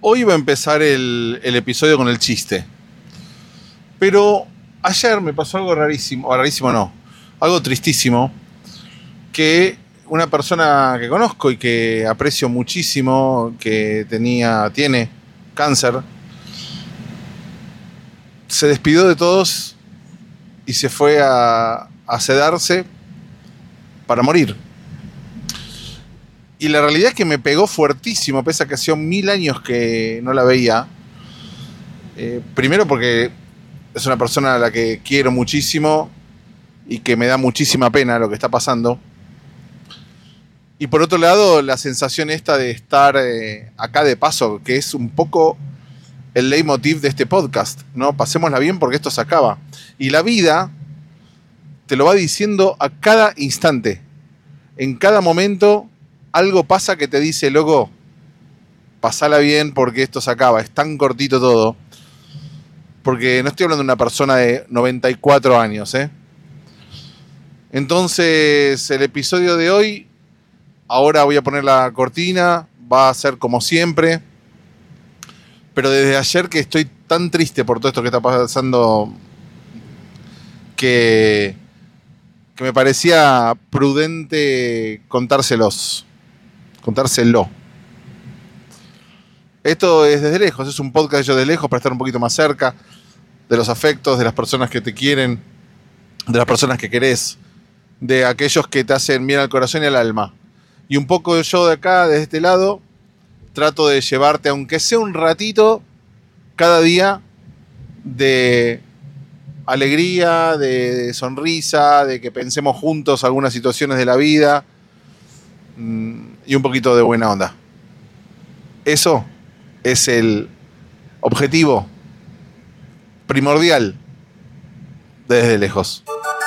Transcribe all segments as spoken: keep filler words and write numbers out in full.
Hoy va a empezar el, el episodio con el chiste. Pero ayer me pasó algo rarísimo, o rarísimo no, algo tristísimo, que una persona que conozco y que aprecio muchísimo, que tenía, tiene cáncer, se despidió de todos y se fue a, a sedarse para morir. Y la realidad es que me pegó fuertísimo, pese a que hacía mil años que no la veía. Eh, primero porque es una persona a la que quiero muchísimo y que me da muchísima pena lo que está pasando. Y por otro lado, la sensación esta de estar eh, acá de paso, que es un poco el leitmotiv de este podcast, ¿no? Pasémosla bien porque esto se acaba. Y la vida te lo va diciendo a cada instante. En cada momento algo pasa que te dice, loco, pasala bien porque esto se acaba. Es tan cortito todo. Porque no estoy hablando de una persona de noventa y cuatro años, ¿eh? Entonces, el episodio de hoy, ahora voy a poner la cortina, va a ser como siempre. Pero desde ayer que estoy tan triste por todo esto que está pasando, que, que me parecía prudente contárselos. Contárselo. Esto es desde lejos, es un podcast yo de lejos para estar un poquito más cerca de los afectos, de las personas que te quieren, de las personas que querés, de aquellos que te hacen bien al corazón y al alma. Y un poco yo de acá, desde este lado, trato de llevarte, aunque sea un ratito, cada día de alegría, de sonrisa, de que pensemos juntos algunas situaciones de la vida y un poquito de buena onda. Eso es el objetivo primordial desde lejos.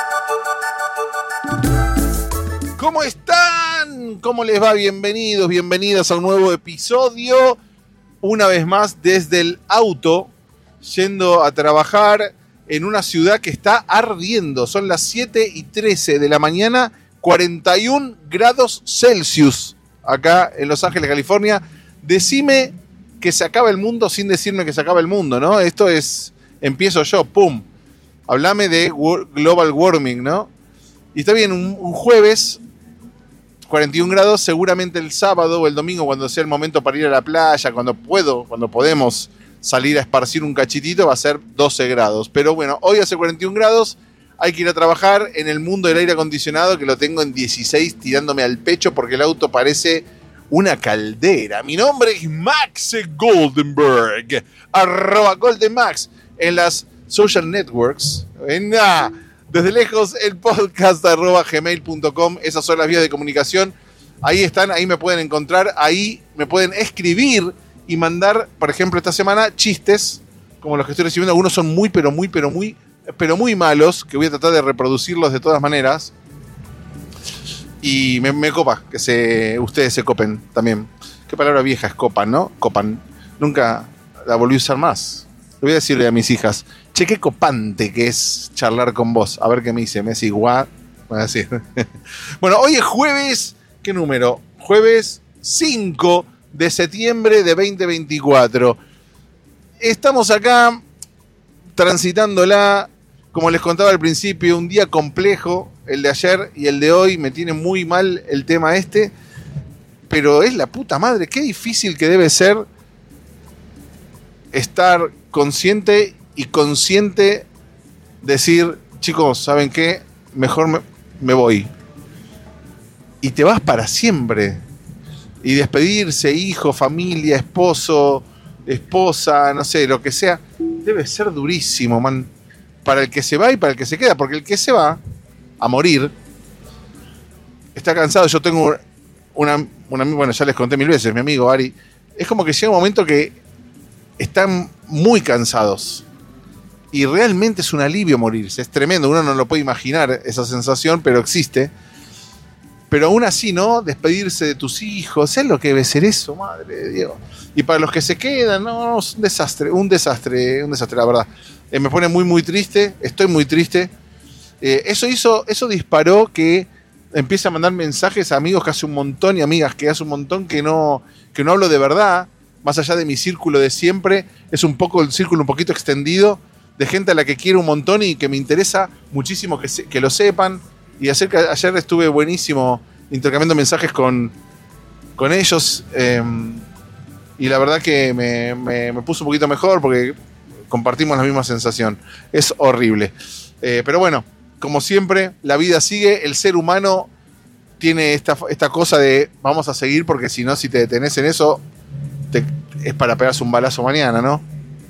¿Cómo están? ¿Cómo les va? Bienvenidos, bienvenidas a un nuevo episodio. Una vez más desde el auto, yendo a trabajar en una ciudad que está ardiendo. Son las siete y trece de la mañana, cuarenta y un grados Celsius acá en Los Ángeles, California. Decime que se acaba el mundo sin decirme que se acaba el mundo, ¿no? Esto es, empiezo yo, pum. Hablame de global warming, ¿no? Y está bien, un, un jueves, cuarenta y un grados, seguramente el sábado o el domingo, cuando sea el momento para ir a la playa, cuando puedo, cuando podemos salir a esparcir un cachitito, va a ser doce grados. Pero bueno, hoy hace cuarenta y un grados, hay que ir a trabajar en el mundo del aire acondicionado, que lo tengo en dieciséis tirándome al pecho porque el auto parece una caldera. Mi nombre es Max Goldenberg, arroba Goldenmax en las social networks. Venga, desde lejos el podcast arroba gmail punto com. Esas son las vías de comunicación. Ahí están, ahí me pueden encontrar, ahí me pueden escribir y mandar, por ejemplo, esta semana chistes como los que estoy recibiendo. Algunos son muy, pero muy, pero muy, pero muy malos, que voy a tratar de reproducirlos de todas maneras. Y me, me copa que se, ustedes se copen también. Qué palabra vieja es copan, ¿no? Copan. Nunca la volví a usar más. Le voy a decirle a mis hijas, che, qué copante que es charlar con vos. A ver qué me dice. Me dice, guau. Voy a decir. Bueno, hoy es jueves, ¿qué número? Jueves cinco de septiembre de veinte veinticuatro. Estamos acá transitándola, como les contaba al principio, un día complejo. El de ayer y el de hoy me tiene muy mal el tema este, pero es la puta madre, qué difícil que debe ser estar consciente y consciente, decir, chicos, ¿saben qué? Mejor me, me voy. Y te vas para siempre. Y despedirse, hijo, familia, esposo, esposa, no sé, lo que sea, debe ser durísimo, man. Para el que se va y para el que se queda, porque el que se va a morir está cansado. Yo tengo una, una, bueno, ya les conté mil veces, mi amigo Ari, es como que llega un momento que están muy cansados y realmente es un alivio morirse, es tremendo, uno no lo puede imaginar esa sensación, pero existe. Pero aún así, ¿no? Despedirse de tus hijos, ¿sabes lo que debe ser eso? Madre de Dios. Y para los que se quedan, no, es un desastre, un desastre, un desastre, la verdad. Eh, me pone muy, muy triste, estoy muy triste. Eh, eso hizo, eso disparó que empiece a mandar mensajes a amigos que hace un montón y amigas que hace un montón que no, que no hablo de verdad, más allá de mi círculo de siempre, es un poco el círculo un poquito extendido de gente a la que quiero un montón y que me interesa muchísimo que, se, que lo sepan. Y ayer, ayer estuve buenísimo intercambiando mensajes con, con ellos. Eh, y la verdad que me, me, me puso un poquito mejor porque compartimos la misma sensación. Es horrible. Eh, pero bueno, como siempre, la vida sigue. El ser humano tiene esta, esta cosa de vamos a seguir porque si no, si te detenés en eso, te, es para pegarse un balazo mañana, ¿no?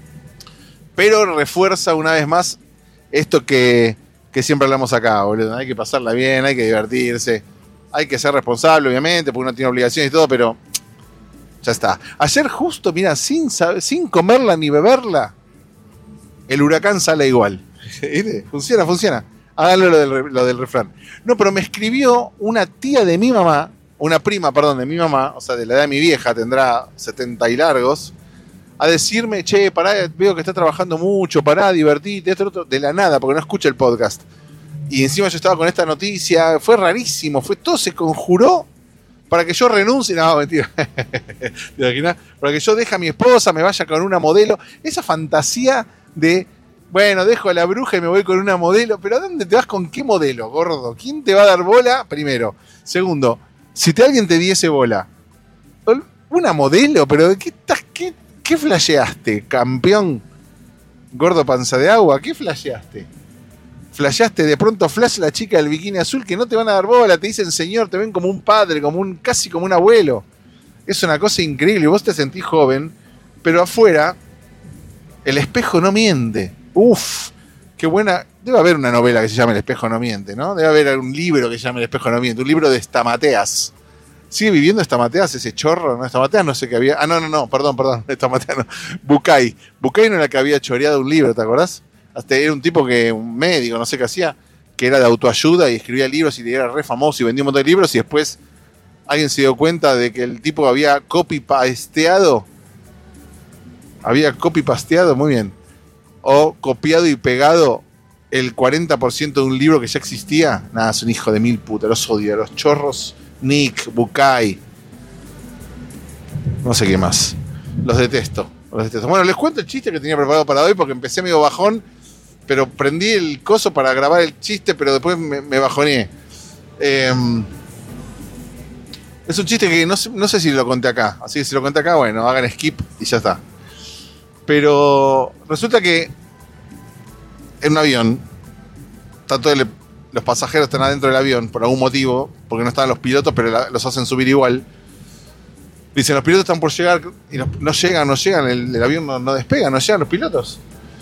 Pero refuerza una vez más esto que, que siempre hablamos acá, boludo. Hay que pasarla bien, hay que divertirse, hay que ser responsable, obviamente, porque uno tiene obligaciones y todo, pero ya está. Ayer justo, mira, sin, sin comerla ni beberla, el huracán sale igual. Funciona, funciona. Háganlo lo del, lo del refrán. No, pero me escribió una tía de mi mamá, una prima, perdón, de mi mamá, o sea, de la edad de mi vieja, tendrá setenta y largos, a decirme, che, pará, veo que está trabajando mucho, pará, divertite, esto, otro, de la nada, porque no escucha el podcast. Y encima yo estaba con esta noticia, fue rarísimo, fue todo se conjuró para que yo renuncie, no, mentira, ¿te imaginas? Para que yo deje a mi esposa, me vaya con una modelo, esa fantasía de, bueno, dejo a la bruja y me voy con una modelo, pero ¿a dónde te vas con qué modelo, gordo? ¿Quién te va a dar bola? Primero. Segundo, si te, alguien te diese bola, una modelo, pero ¿de qué estás, qué, qué flasheaste, campeón? Gordo panza de agua, ¿qué flasheaste? Flasheaste, de pronto flash la chica del bikini azul que no te van a dar bola, te dicen señor, te ven como un padre, como un, casi como un abuelo. Es una cosa increíble, vos te sentís joven, pero afuera el espejo no miente. Uf, qué buena. Debe haber una novela que se llame El espejo no miente, ¿no? Debe haber un libro que se llame El espejo no miente, un libro de Estamateas. ¿Sigue viviendo Estamateas, ese chorro? No, Estamateas no sé qué había. Ah, no, no, no, perdón, perdón. Estamateas no. Bucay. Bucay no era que había choreado un libro, ¿te acordás? Hasta era un tipo que, un médico, no sé qué hacía, que era de autoayuda y escribía libros y era re famoso y vendía un montón de libros y después alguien se dio cuenta de que el tipo había copy-pasteado. Había copy-pasteado, muy bien. O copiado y pegado el cuarenta por ciento de un libro que ya existía. Nada, es un hijo de mil putas, los odio, los chorros. Nick, Bucay, no sé qué más. Los detesto, los detesto. Bueno, les cuento el chiste que tenía preparado para hoy porque empecé medio bajón, pero prendí el coso para grabar el chiste, pero después me, me bajoneé. Eh, es un chiste que no, no sé si lo conté acá, así que si lo conté acá, bueno, hagan skip y ya está. Pero resulta que en un avión, tanto el los pasajeros están adentro del avión por algún motivo, porque no están los pilotos, pero la, los hacen subir igual. Dicen, los pilotos están por llegar y no, no llegan, no llegan, el, el avión no, no despega, no llegan los pilotos.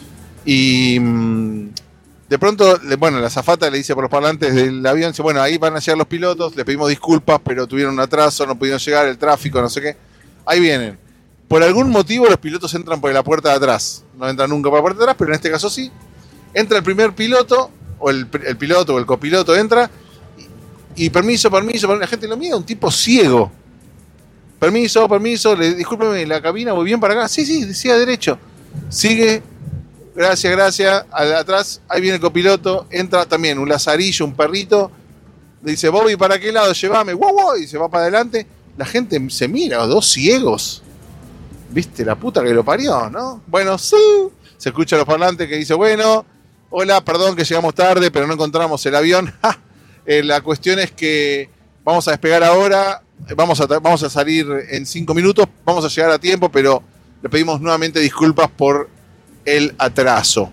Y mmm, de pronto, le, bueno, la azafata le dice por los parlantes del avión, dice, bueno, ahí van a llegar los pilotos, le pedimos disculpas, pero tuvieron un atraso, no pudieron llegar, el tráfico, no sé qué. Ahí vienen. Por algún motivo los pilotos entran por la puerta de atrás. No entran nunca por la puerta de atrás, pero en este caso sí. Entra el primer piloto, o el, el piloto o el copiloto entra y, y permiso, permiso, permiso, la gente lo mira, un tipo ciego. Permiso, permiso, le, discúlpeme, la cabina, voy bien para acá. Sí, sí, decía derecho. Sigue, gracias, gracias. Atrás, ahí viene el copiloto, entra también un lazarillo, un perrito. Le dice, Bobby, ¿para qué lado? Llévame, wow, wow, y se va para adelante. La gente se mira, dos ciegos. ¿Viste? La puta que lo parió, ¿no? Bueno, sí. Se escucha los parlantes que dice, bueno, hola, perdón que llegamos tarde, pero no encontramos el avión. eh, la cuestión es que vamos a despegar ahora, vamos a, vamos a salir en cinco minutos, vamos a llegar a tiempo, pero le pedimos nuevamente disculpas por el atraso.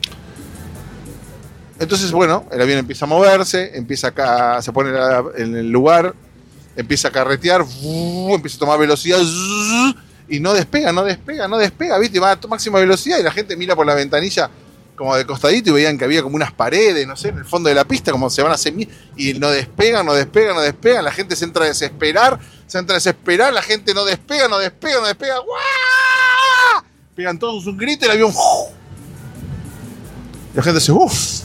Entonces, bueno, el avión empieza a moverse, empieza acá, se pone en el lugar, empieza a carretear, empieza a tomar velocidad y no despega, no despega, no despega, ¿viste? Va a máxima velocidad y la gente mira por la ventanilla como de costadito y veían que había como unas paredes, no sé, en el fondo de la pista, como se van a hacer, y no despegan, no despegan, no despegan, la gente se entra a desesperar, se entra a desesperar, la gente no despega, no despega, no despega, ¡guau! Pegan todos un grito y el avión, ¡uf! La gente dice, uff,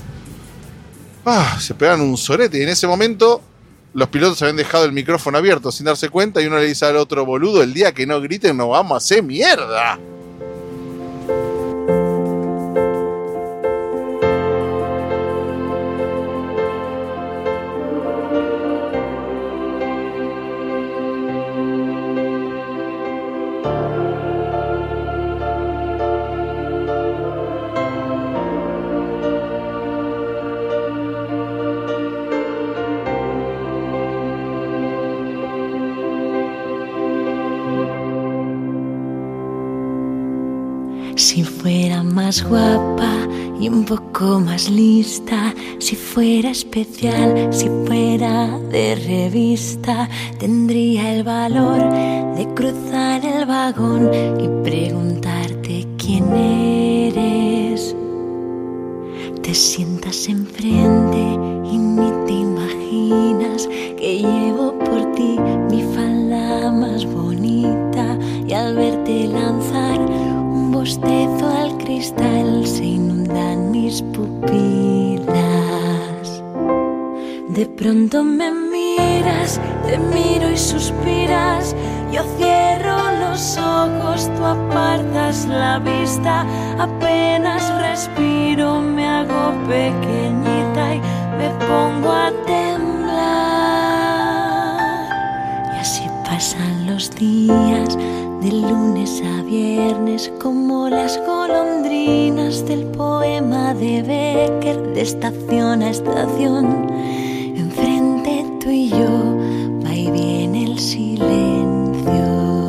ah, se pegan un sorete y en ese momento los pilotos habían dejado el micrófono abierto sin darse cuenta y uno le dice al otro, boludo, el día que no griten nos vamos a hacer mierda. Si fuera más guapa y un poco más lista, si fuera especial, si fuera de revista, tendría el valor de cruzar el vagón y preguntarte quién eres. Te sientas enfrente y ni te imaginas que llevo por ti mi falda más bonita, y al verte lanzar un bostezo al cristal se inundan mis pupilas. De pronto me miras, te miro y suspiras, yo cierro los ojos, tú apartas la vista, apenas respiro, me hago pequeñita y me pongo a temblar. Y así pasan los días, de lunes a viernes, como las golondrinas del poema de Becker, de estación a estación. Enfrente tú y yo, va y viene el silencio.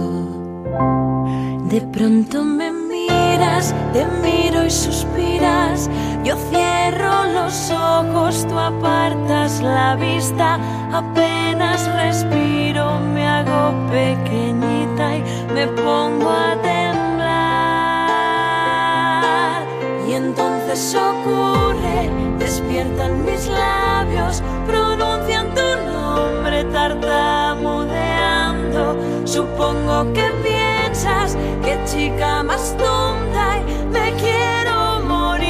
De pronto me miras, te miro y suspiras, yo cierro los ojos, tú apartas la vista, apenas respiro, me hago pequeñita y me pongo a temblar. Y entonces ocurre, despiertan mis labios, pronuncian tu nombre tartamudeando. Supongo que piensas, qué chica más tonta, y me quiero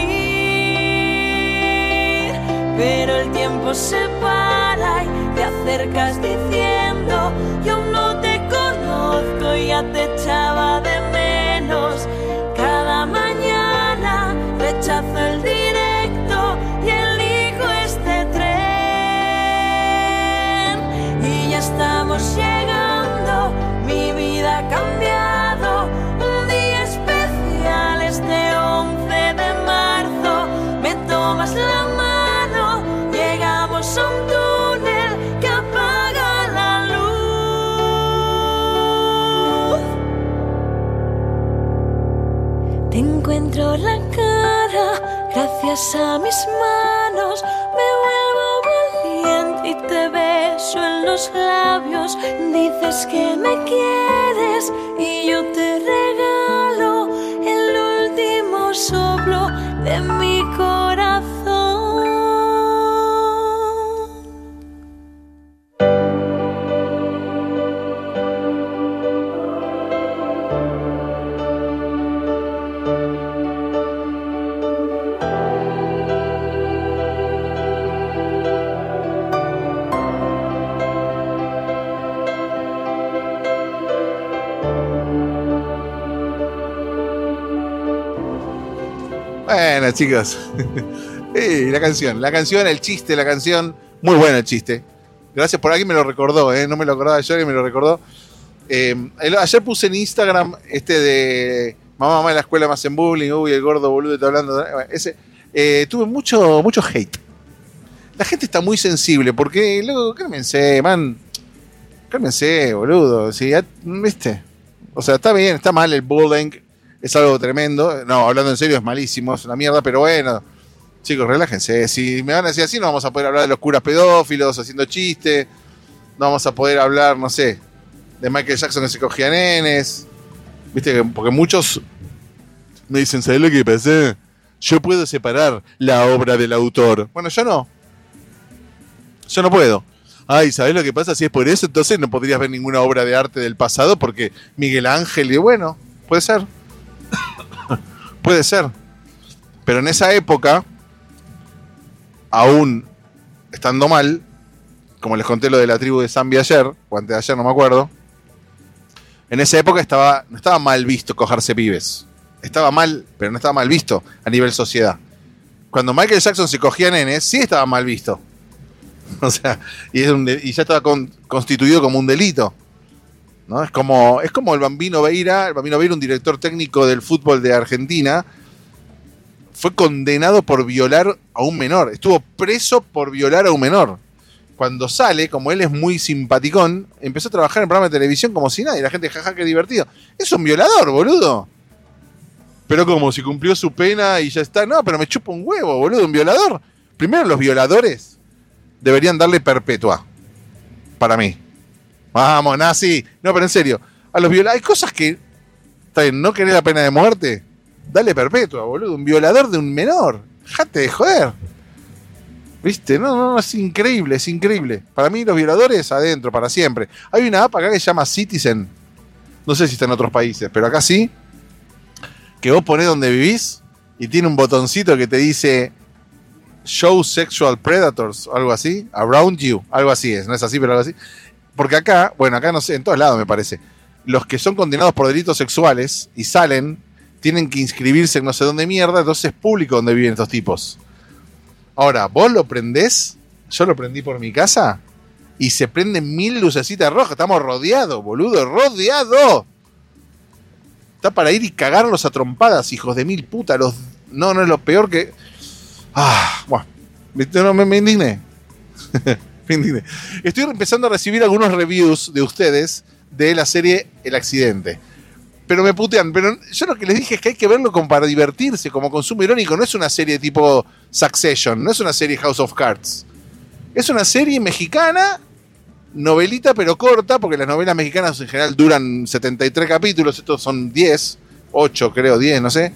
morir. Pero el tiempo se para y te acercas diciendo, yo no te conozco, ya te echaba de menos. Cada mañana rechazo el directo y elijo este tren. Y ya estamos llegando, mi vida ha cambiado. Un día especial, este once de marzo. Me tomas la mano, llegamos a un túnel que apaga la luz. Te encuentro la cara, gracias a mis manos me vuelvo valiente y te beso en los labios. Dices que me quieres y yo te regalo el último soplo de mi corazón. Bueno, chicos. eh, la canción, la canción, el chiste, la canción. Muy bueno el chiste. Gracias por alguien me lo recordó, ¿eh? No me lo acordaba yo y me lo recordó. Eh, el, ayer puse en Instagram este de mamá, mamá en la escuela más en bullying. Uy, el gordo boludo está hablando. Bueno, ese, eh, tuve mucho, mucho hate. La gente está muy sensible porque, luego, cálmense, man. Cálmense, boludo. ¿Sí? ¿Viste? O sea, está bien, está mal el bullying. Es algo tremendo. No, hablando en serio, es malísimo, es una mierda, pero bueno, chicos, relájense. Si me van a decir así, no vamos a poder hablar de los curas pedófilos haciendo chistes. No vamos a poder hablar, no sé, de Michael Jackson que se cogía nenes. Viste, porque muchos me dicen, ¿sabés lo que pasa? Yo puedo separar la obra del autor. Bueno, yo no. Yo no puedo. Ay, ¿sabés lo que pasa? Si es por eso, entonces no podrías ver ninguna obra de arte del pasado porque Miguel Ángel, y bueno, puede ser. Puede ser. Pero en esa época, aún estando mal, como les conté lo de la tribu de Zambi ayer, o antes de ayer, no me acuerdo, en esa época estaba, no estaba mal visto cogerse pibes. Estaba mal, pero no estaba mal visto a nivel sociedad. Cuando Michael Jackson se cogía nenes, sí estaba mal visto. O sea, y, es un de, y ya estaba con, constituido como un delito. ¿No? Es como, es como el Bambino Veira, el Bambino Veira, un director técnico del fútbol de Argentina, fue condenado por violar a un menor, estuvo preso por violar a un menor. Cuando sale, como él es muy simpaticón, empezó a trabajar en programas de televisión como si nada, y la gente, jaja, qué divertido. Es un violador, boludo. Pero como si cumplió su pena y ya está. No, pero me chupa un huevo, boludo, un violador. Primero, los violadores deberían darle perpetua. Para mí. Vamos, nazi. No, pero en serio. A los violadores. Hay cosas que. Está bien, no querés la pena de muerte. Dale perpetua, boludo. Un violador de un menor. Dejate de joder. ¿Viste? No, no, no, es increíble, es increíble. Para mí, los violadores adentro, para siempre. Hay una app acá que se llama Citizen. No sé si está en otros países, pero acá sí. Que vos ponés donde vivís y tiene un botoncito que te dice Show Sexual Predators, o algo así, Around You, algo así es, no es así, pero algo así. Porque acá, bueno, acá no sé, en todos lados me parece, los que son condenados por delitos sexuales y salen, tienen que inscribirse en no sé dónde mierda, entonces es público donde viven estos tipos. Ahora, vos lo prendés, yo lo prendí por mi casa, y se prenden mil lucecitas rojas, estamos rodeados, boludo, rodeados. Está para ir y cagarlos a trompadas, hijos de mil putas. Los... No, no es lo peor que... Ah, bueno. No, me, me indigné. me indigné. Estoy empezando a recibir algunos reviews de ustedes de la serie El Accidente. Pero me putean. Pero yo lo que les dije es que hay que verlo como para divertirse, como consumo irónico. No es una serie tipo Succession, no es una serie House of Cards. Es una serie mexicana... novelita pero corta, porque las novelas mexicanas en general duran setenta y tres capítulos, estos son diez, ocho creo, diez, no sé.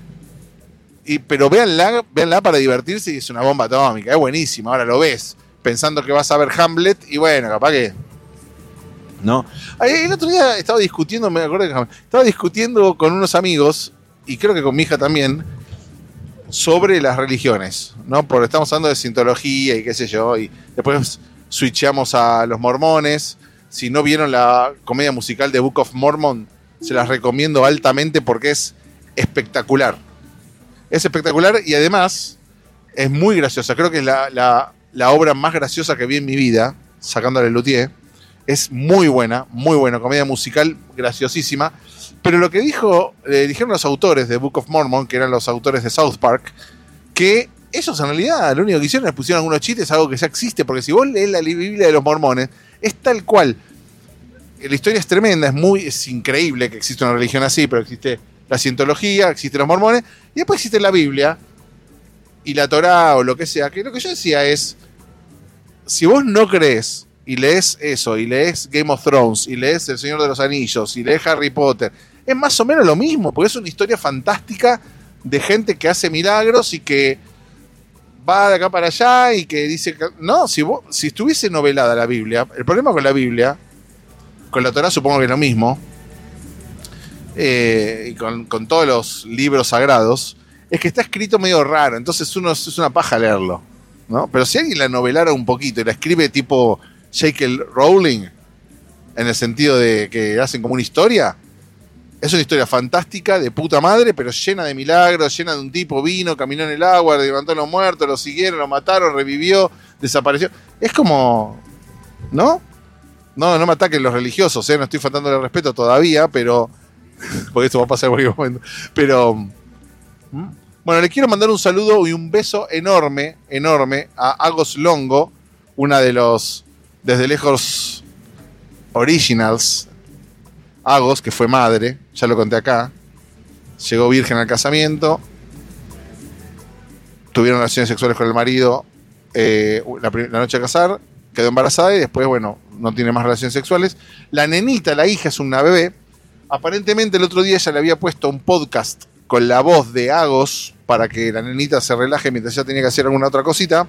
Y, pero véanla, véanla para divertirse y es una bomba atómica, es buenísima. Ahora lo ves, pensando que vas a ver Hamlet y bueno, capaz que... ¿no? El otro día estaba discutiendo, me acuerdo que estaba discutiendo con unos amigos, y creo que con mi hija también, sobre las religiones, ¿no? Porque estamos hablando de cientología y qué sé yo, y después... switchamos a los mormones. Si no vieron la comedia musical de Book of Mormon, se las recomiendo altamente porque es espectacular. Es espectacular y además es muy graciosa. Creo que es la, la, la obra más graciosa que vi en mi vida, sacándole el luthier. Es muy buena, muy buena. Comedia musical graciosísima. Pero lo que dijo, eh, dijeron los autores de Book of Mormon, que eran los autores de South Park, que ellos en realidad lo único que hicieron es pusieron algunos chistes, algo que ya existe, porque si vos lees la Biblia de los mormones, es tal cual. La historia es tremenda, es muy, es increíble que exista una religión así, pero existe la cientología, existen los mormones, y después existe la Biblia, y la Torá o lo que sea, que lo que yo decía es, si vos no crees, y lees eso, y lees Game of Thrones, y lees El Señor de los Anillos, y lees Harry Potter, es más o menos lo mismo, porque es una historia fantástica de gente que hace milagros y que va de acá para allá y que dice que, no, si, vos, si estuviese novelada la Biblia, el problema con la Biblia, con la Torá supongo que es lo mismo, eh, y con, con todos los libros sagrados, es que está escrito medio raro, entonces uno es una paja leerlo, ¿no? Pero si alguien la novelara un poquito y la escribe tipo J K Rowling, en el sentido de que hacen como una historia, es una historia fantástica, de puta madre, pero llena de milagros, llena de un tipo vino, caminó en el agua, levantó a los muertos, lo siguieron, lo mataron, revivió, desapareció. Es como... ¿no? No, no me ataquen los religiosos, ¿eh? No estoy faltándole el respeto todavía, pero... porque esto va a pasar en cualquier momento. Pero... bueno, le quiero mandar un saludo y un beso enorme, enorme a Agos Longo, una de los Desde Lejos Originals. Agos, que fue madre, ya lo conté acá, llegó virgen al casamiento, tuvieron relaciones sexuales con el marido eh, la, la noche de casar, quedó embarazada y después, bueno, no tiene más relaciones sexuales. La nenita, la hija, es una bebé. Aparentemente el otro día ella le había puesto un podcast con la voz de Agos para que la nenita se relaje mientras ella tenía que hacer alguna otra cosita.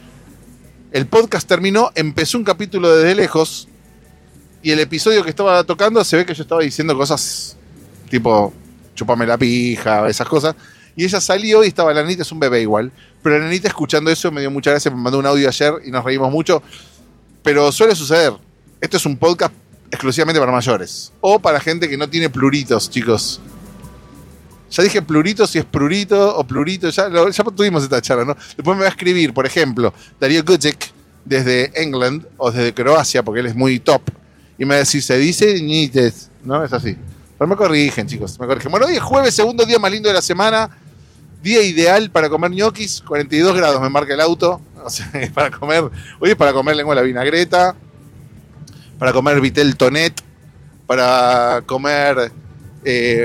El podcast terminó, empezó un capítulo desde lejos. Y el episodio que estaba tocando se ve que yo estaba diciendo cosas tipo chupame la pija, esas cosas. Y ella salió y estaba, la nenita es un bebé igual. Pero la nenita escuchando eso me dio muchas gracias, me mandó un audio ayer y nos reímos mucho. Pero suele suceder. Esto es un podcast exclusivamente para mayores. O para gente que no tiene pluritos, chicos. Ya dije plurito, si es plurito o plurito. Ya, lo, ya tuvimos esta charla, ¿no? Después me va a escribir, por ejemplo, Darío Gucek desde England o desde Croacia, porque él es muy top. Y me va a decir, se dice ñites, ¿no? Es así. Pero me corrigen, chicos, me corrigen. Bueno, hoy es jueves, segundo día más lindo de la semana. Día ideal para comer ñoquis, cuarenta y dos grados me marca el auto. O sea, es para comer, hoy es para comer lengua de la vinagreta, para comer vitel tonet, para comer eh,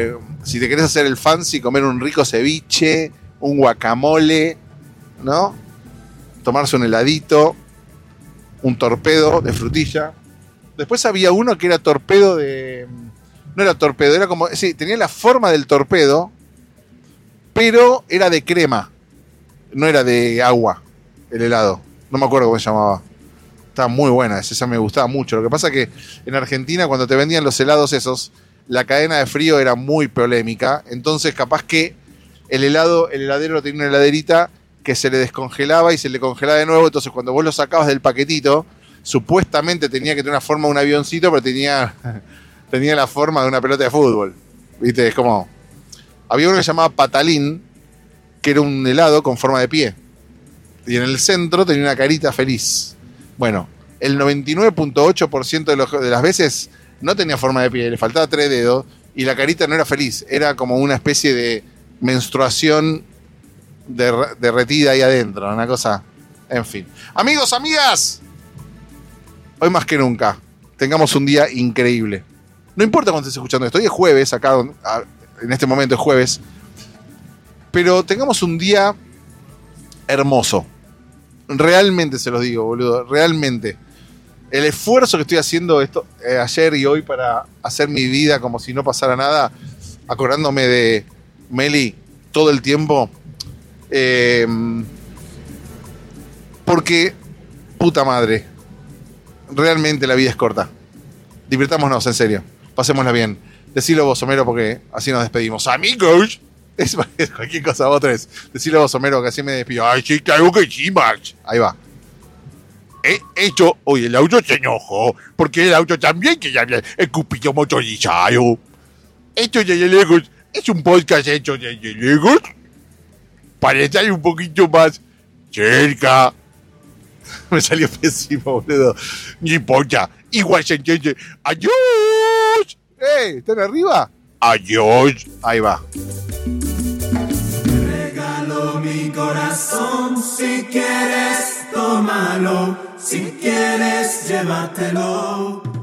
si te querés hacer el fancy, comer un rico ceviche, un guacamole, ¿no? Tomarse un heladito, un torpedo de frutilla. Después había uno que era torpedo de... No era torpedo, era como... Sí, tenía la forma del torpedo, pero era de crema. No era de agua, el helado. No me acuerdo cómo se llamaba. Estaba muy buena, esa me gustaba mucho. Lo que pasa que en Argentina, cuando te vendían los helados esos, la cadena de frío era muy polémica. Entonces, capaz que el helado, el heladero tenía una heladerita que se le descongelaba y se le congelaba de nuevo. Entonces, cuando vos lo sacabas del paquetito, supuestamente tenía que tener una forma de un avioncito, pero tenía, tenía la forma de una pelota de fútbol. ¿Viste? Es como... Había uno que se llamaba Patalín, que era un helado con forma de pie. Y en el centro tenía una carita feliz. Bueno, el noventa y nueve punto ocho por ciento de, los, de las veces no tenía forma de pie, le faltaba tres dedos y la carita no era feliz. Era como una especie de menstruación der, derretida ahí adentro, una cosa... En fin. Amigos, amigas, hoy más que nunca, tengamos un día increíble. No importa cuando estés escuchando esto, hoy es jueves, acá en este momento es jueves, pero tengamos un día hermoso. Realmente se los digo, boludo, realmente. El esfuerzo que estoy haciendo esto, eh, ayer y hoy para hacer mi vida como si no pasara nada, acordándome de Meli todo el tiempo, eh, porque, puta madre, realmente la vida es corta. Divirtámonos, en serio, pasémosla bien. Decilo vos, Homero, porque así nos despedimos. Amigos. Es, es cualquier cosa, vos tres. Decilo vos, Homero, que así me despido. Ay, sí, claro que sí, Max. Ahí va. Eh, esto, oye, el auto se enojó, porque el auto también que ya había escupido motorizado. Esto de Legos es un podcast hecho de Legos para estar un poquito más cerca. Me salió pésimo, boludo. Ni importa, igual se entiende. ¡Adiós! ¡Eh! ¿Están arriba? ¡Adiós! Ahí va. Mi corazón, si quieres, tómalo, si quieres, llévatelo.